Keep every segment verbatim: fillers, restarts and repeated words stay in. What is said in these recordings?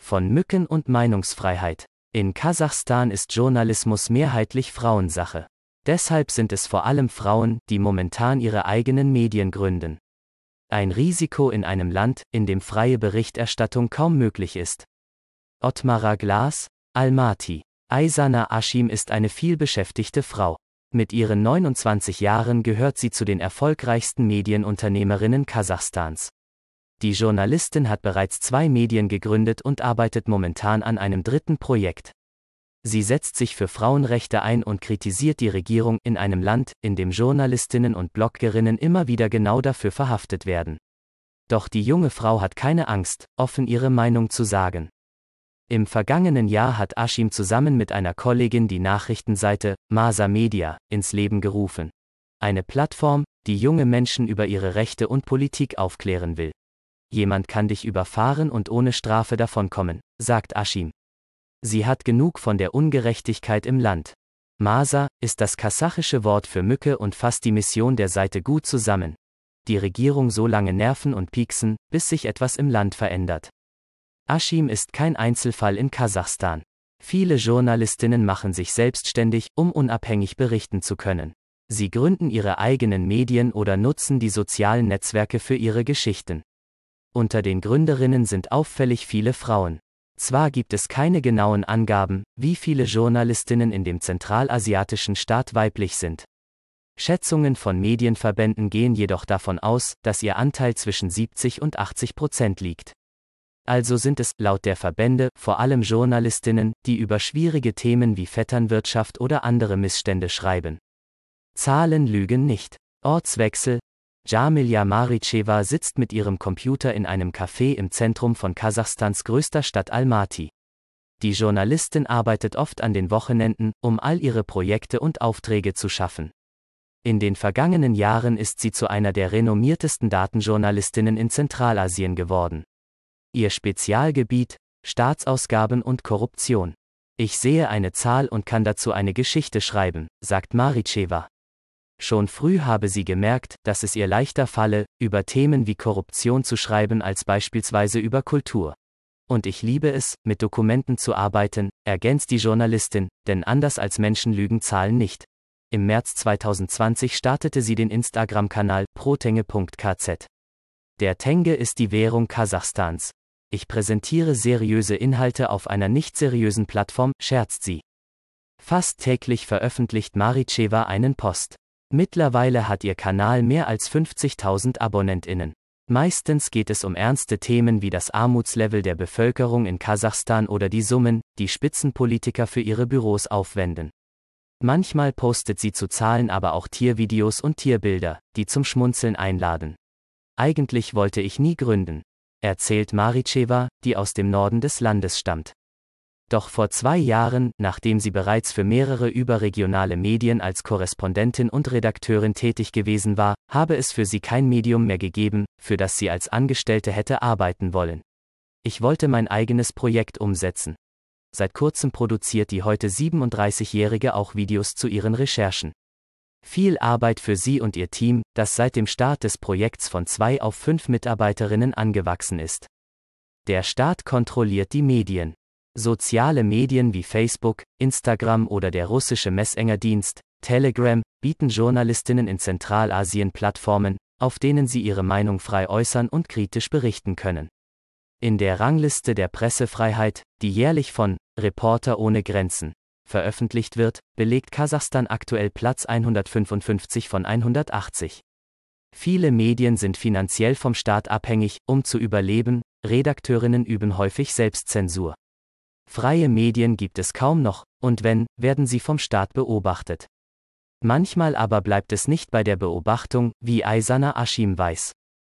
Von Mücken und Meinungsfreiheit. In Kasachstan ist Journalismus mehrheitlich Frauensache. Deshalb sind es vor allem Frauen, die momentan ihre eigenen Medien gründen. Ein Risiko in einem Land, in dem freie Berichterstattung kaum möglich ist. Ottmara Glas, Almaty. Aysanah Ashim ist eine vielbeschäftigte Frau. Mit ihren neunundzwanzig Jahren gehört sie zu den erfolgreichsten Medienunternehmerinnen Kasachstans. Die Journalistin hat bereits zwei Medien gegründet und arbeitet momentan an einem dritten Projekt. Sie setzt sich für Frauenrechte ein und kritisiert die Regierung in einem Land, in dem Journalistinnen und Bloggerinnen immer wieder genau dafür verhaftet werden. Doch die junge Frau hat keine Angst, offen ihre Meinung zu sagen. Im vergangenen Jahr hat Ashim zusammen mit einer Kollegin die Nachrichtenseite Masa Media ins Leben gerufen. Eine Plattform, die junge Menschen über ihre Rechte und Politik aufklären will. Jemand kann dich überfahren und ohne Strafe davonkommen, sagt Ashim. Sie hat genug von der Ungerechtigkeit im Land. Masa ist das kasachische Wort für Mücke und fasst die Mission der Seite gut zusammen. Die Regierung so lange nerven und pieksen, bis sich etwas im Land verändert. Ashim ist kein Einzelfall in Kasachstan. Viele Journalistinnen machen sich selbstständig, um unabhängig berichten zu können. Sie gründen ihre eigenen Medien oder nutzen die sozialen Netzwerke für ihre Geschichten. Unter den Gründerinnen sind auffällig viele Frauen. Zwar gibt es keine genauen Angaben, wie viele Journalistinnen in dem zentralasiatischen Staat weiblich sind. Schätzungen von Medienverbänden gehen jedoch davon aus, dass ihr Anteil zwischen siebzig und achtzig Prozent liegt. Also sind es, laut der Verbände, vor allem Journalistinnen, die über schwierige Themen wie Vetternwirtschaft oder andere Missstände schreiben. Zahlen lügen nicht. Ortswechsel. Jamila Maricheva sitzt mit ihrem Computer in einem Café im Zentrum von Kasachstans größter Stadt Almaty. Die Journalistin arbeitet oft an den Wochenenden, um all ihre Projekte und Aufträge zu schaffen. In den vergangenen Jahren ist sie zu einer der renommiertesten Datenjournalistinnen in Zentralasien geworden. Ihr Spezialgebiet: Staatsausgaben und Korruption. Ich sehe eine Zahl und kann dazu eine Geschichte schreiben, sagt Maricheva. Schon früh habe sie gemerkt, dass es ihr leichter falle, über Themen wie Korruption zu schreiben als beispielsweise über Kultur. Und ich liebe es, mit Dokumenten zu arbeiten, ergänzt die Journalistin, denn anders als Menschen lügen Zahlen nicht. Im März zweitausendzwanzig startete sie den Instagram-Kanal protenge punkt k z. Der Tenge ist die Währung Kasachstans. Ich präsentiere seriöse Inhalte auf einer nicht seriösen Plattform, scherzt sie. Fast täglich veröffentlicht Maricheva einen Post. Mittlerweile hat ihr Kanal mehr als fünfzigtausend AbonnentInnen. Meistens geht es um ernste Themen wie das Armutslevel der Bevölkerung in Kasachstan oder die Summen, die Spitzenpolitiker für ihre Büros aufwenden. Manchmal postet sie zu Zahlen aber auch Tiervideos und Tierbilder, die zum Schmunzeln einladen. Eigentlich wollte ich nie gründen, erzählt Maricheva, die aus dem Norden des Landes stammt. Doch vor zwei Jahren, nachdem sie bereits für mehrere überregionale Medien als Korrespondentin und Redakteurin tätig gewesen war, habe es für sie kein Medium mehr gegeben, für das sie als Angestellte hätte arbeiten wollen. Ich wollte mein eigenes Projekt umsetzen. Seit kurzem produziert die heute siebenunddreißigjährige auch Videos zu ihren Recherchen. Viel Arbeit für sie und ihr Team, das seit dem Start des Projekts von zwei auf fünf Mitarbeiterinnen angewachsen ist. Der Staat kontrolliert die Medien. Soziale Medien wie Facebook, Instagram oder der russische Messenger-Dienst, Telegram, bieten Journalistinnen in Zentralasien Plattformen, auf denen sie ihre Meinung frei äußern und kritisch berichten können. In der Rangliste der Pressefreiheit, die jährlich von Reporter ohne Grenzen veröffentlicht wird, belegt Kasachstan aktuell Platz hundertfünfundfünfzig von hundertachtzig. Viele Medien sind finanziell vom Staat abhängig, um zu überleben, Redakteurinnen üben häufig Selbstzensur. Freie Medien gibt es kaum noch, und wenn, werden sie vom Staat beobachtet. Manchmal aber bleibt es nicht bei der Beobachtung, wie Aysanah Ashim weiß.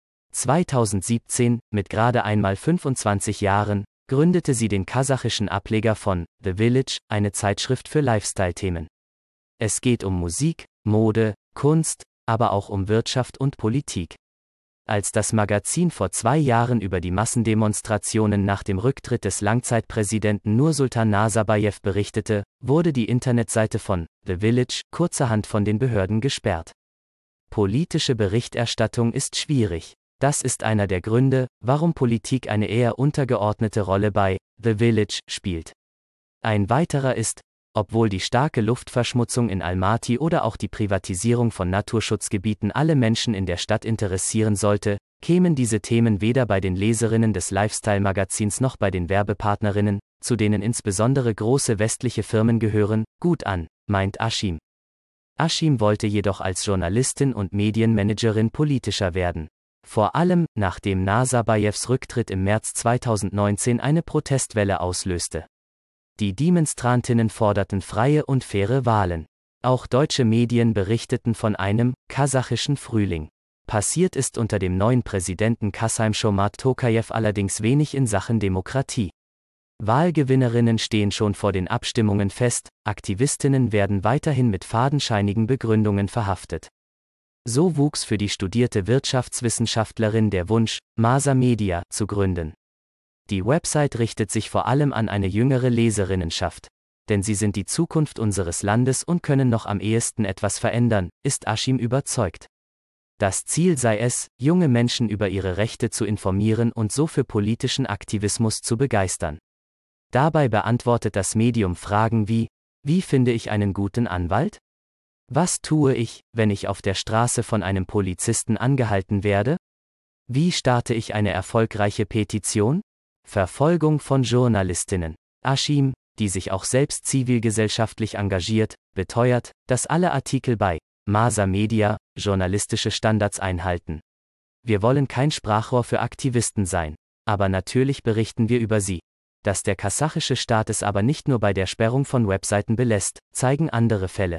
zweitausendsiebzehn, mit gerade einmal fünfundzwanzig Jahren, gründete sie den kasachischen Ableger von The Village, eine Zeitschrift für Lifestyle-Themen. Es geht um Musik, Mode, Kunst, aber auch um Wirtschaft und Politik. Als das Magazin vor zwei Jahren über die Massendemonstrationen nach dem Rücktritt des Langzeitpräsidenten Nursultan Nazarbayev berichtete, wurde die Internetseite von The Village kurzerhand von den Behörden gesperrt. Politische Berichterstattung ist schwierig. Das ist einer der Gründe, warum Politik eine eher untergeordnete Rolle bei The Village spielt. Ein weiterer ist, obwohl die starke Luftverschmutzung in Almaty oder auch die Privatisierung von Naturschutzgebieten alle Menschen in der Stadt interessieren sollte, kämen diese Themen weder bei den Leserinnen des Lifestyle-Magazins noch bei den Werbepartnerinnen, zu denen insbesondere große westliche Firmen gehören, gut an, meint Ashim. Ashim wollte jedoch als Journalistin und Medienmanagerin politischer werden. Vor allem, nachdem Nazarbayevs Rücktritt im März zweitausendneunzehn eine Protestwelle auslöste. Die Demonstrantinnen forderten freie und faire Wahlen. Auch deutsche Medien berichteten von einem kasachischen Frühling. Passiert ist unter dem neuen Präsidenten Kassym-Jomart Tokayev allerdings wenig in Sachen Demokratie. Wahlgewinnerinnen stehen schon vor den Abstimmungen fest, Aktivistinnen werden weiterhin mit fadenscheinigen Begründungen verhaftet. So wuchs für die studierte Wirtschaftswissenschaftlerin der Wunsch, Maser Media zu gründen. Die Website richtet sich vor allem an eine jüngere Leserinnenschaft. Denn sie sind die Zukunft unseres Landes und können noch am ehesten etwas verändern, ist Ashim überzeugt. Das Ziel sei es, junge Menschen über ihre Rechte zu informieren und so für politischen Aktivismus zu begeistern. Dabei beantwortet das Medium Fragen wie: Wie finde ich einen guten Anwalt? Was tue ich, wenn ich auf der Straße von einem Polizisten angehalten werde? Wie starte ich eine erfolgreiche Petition? Verfolgung von Journalistinnen. Ashim, die sich auch selbst zivilgesellschaftlich engagiert, beteuert, dass alle Artikel bei Maser Media journalistische Standards einhalten. Wir wollen kein Sprachrohr für Aktivisten sein, aber natürlich berichten wir über sie. Dass der kasachische Staat es aber nicht nur bei der Sperrung von Webseiten belässt, zeigen andere Fälle.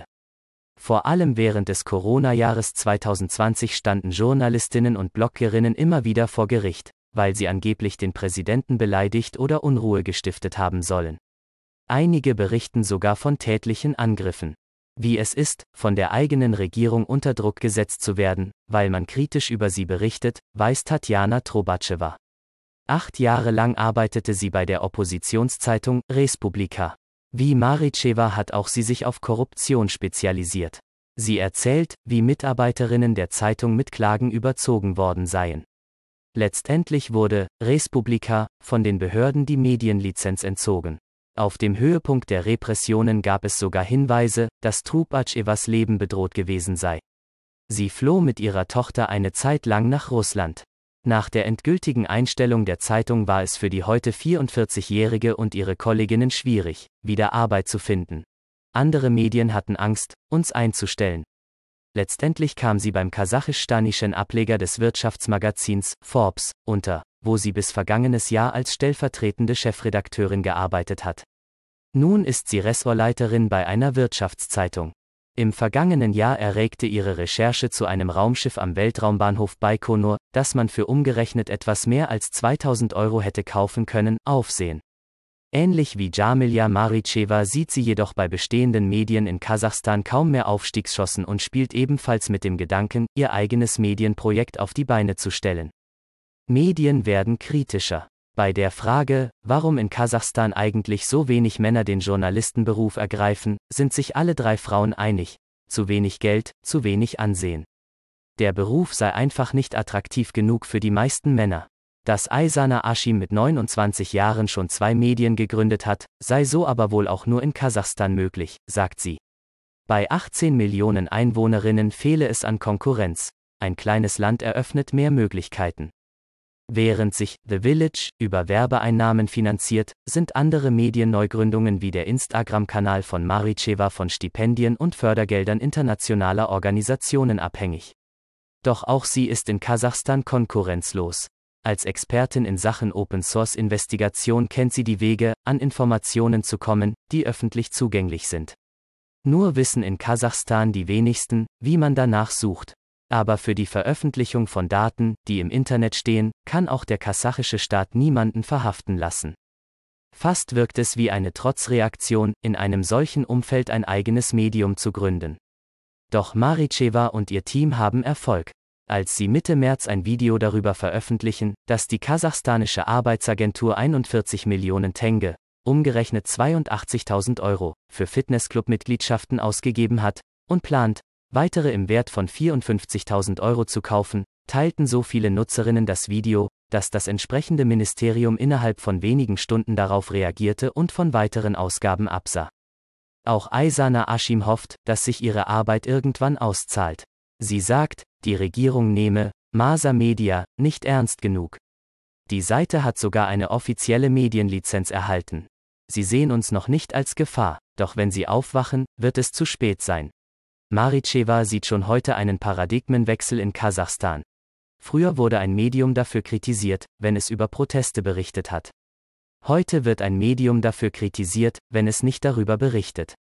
Vor allem während des Corona-Jahres zweitausendzwanzig standen Journalistinnen und Bloggerinnen immer wieder vor Gericht, weil sie angeblich den Präsidenten beleidigt oder Unruhe gestiftet haben sollen. Einige berichten sogar von tätlichen Angriffen. Wie es ist, von der eigenen Regierung unter Druck gesetzt zu werden, weil man kritisch über sie berichtet, weiß Tatjana Trobatschewa. Acht Jahre lang arbeitete sie bei der Oppositionszeitung Respublika. Wie Maricheva hat auch sie sich auf Korruption spezialisiert. Sie erzählt, wie Mitarbeiterinnen der Zeitung mit Klagen überzogen worden seien. Letztendlich wurde Respublika von den Behörden die Medienlizenz entzogen. Auf dem Höhepunkt der Repressionen gab es sogar Hinweise, dass Trobatschewas Leben bedroht gewesen sei. Sie floh mit ihrer Tochter eine Zeit lang nach Russland. Nach der endgültigen Einstellung der Zeitung war es für die heute vierundvierzigjährige und ihre Kolleginnen schwierig, wieder Arbeit zu finden. Andere Medien hatten Angst, uns einzustellen. Letztendlich kam sie beim kasachisch-stanischen Ableger des Wirtschaftsmagazins Forbes unter, wo sie bis vergangenes Jahr als stellvertretende Chefredakteurin gearbeitet hat. Nun ist sie Ressortleiterin bei einer Wirtschaftszeitung. Im vergangenen Jahr erregte ihre Recherche zu einem Raumschiff am Weltraumbahnhof Baikonur, das man für umgerechnet etwas mehr als zweitausend Euro hätte kaufen können, Aufsehen. Ähnlich wie Jamilja Maricheva sieht sie jedoch bei bestehenden Medien in Kasachstan kaum mehr Aufstiegschancen und spielt ebenfalls mit dem Gedanken, ihr eigenes Medienprojekt auf die Beine zu stellen. Medien werden kritischer. Bei der Frage, warum in Kasachstan eigentlich so wenig Männer den Journalistenberuf ergreifen, sind sich alle drei Frauen einig: zu wenig Geld, zu wenig Ansehen. Der Beruf sei einfach nicht attraktiv genug für die meisten Männer. Dass Aysana Ashim mit neunundzwanzig Jahren schon zwei Medien gegründet hat, sei so aber wohl auch nur in Kasachstan möglich, sagt sie. Bei achtzehn Millionen Einwohnerinnen fehle es an Konkurrenz. Ein kleines Land eröffnet mehr Möglichkeiten. Während sich The Village über Werbeeinnahmen finanziert, sind andere Medienneugründungen wie der Instagram-Kanal von Maricheva von Stipendien und Fördergeldern internationaler Organisationen abhängig. Doch auch sie ist in Kasachstan konkurrenzlos. Als Expertin in Sachen Open-Source-Investigation kennt sie die Wege, an Informationen zu kommen, die öffentlich zugänglich sind. Nur wissen in Kasachstan die wenigsten, wie man danach sucht. Aber für die Veröffentlichung von Daten, die im Internet stehen, kann auch der kasachische Staat niemanden verhaften lassen. Fast wirkt es wie eine Trotzreaktion, in einem solchen Umfeld ein eigenes Medium zu gründen. Doch Maricheva und ihr Team haben Erfolg. Als sie Mitte März ein Video darüber veröffentlichen, dass die kasachstanische Arbeitsagentur einundvierzig Millionen Tenge, umgerechnet zweiundachtzigtausend Euro, für Fitnessclub-Mitgliedschaften ausgegeben hat und plant, weitere im Wert von vierundfünfzigtausend Euro zu kaufen, teilten so viele Nutzerinnen das Video, dass das entsprechende Ministerium innerhalb von wenigen Stunden darauf reagierte und von weiteren Ausgaben absah. Auch Aysana Ashim hofft, dass sich ihre Arbeit irgendwann auszahlt. Sie sagt, die Regierung nehme Masa Media nicht ernst genug. Die Seite hat sogar eine offizielle Medienlizenz erhalten. Sie sehen uns noch nicht als Gefahr, doch wenn sie aufwachen, wird es zu spät sein. Maricheva sieht schon heute einen Paradigmenwechsel in Kasachstan. Früher wurde ein Medium dafür kritisiert, wenn es über Proteste berichtet hat. Heute wird ein Medium dafür kritisiert, wenn es nicht darüber berichtet.